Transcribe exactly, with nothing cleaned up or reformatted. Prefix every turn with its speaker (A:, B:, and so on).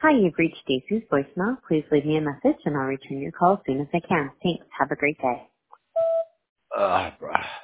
A: Hi, you've reached Stacey's voicemail. Please leave me a message and I'll return your call as soon as I can. Thanks. Have a great day.
B: Uh, bruh.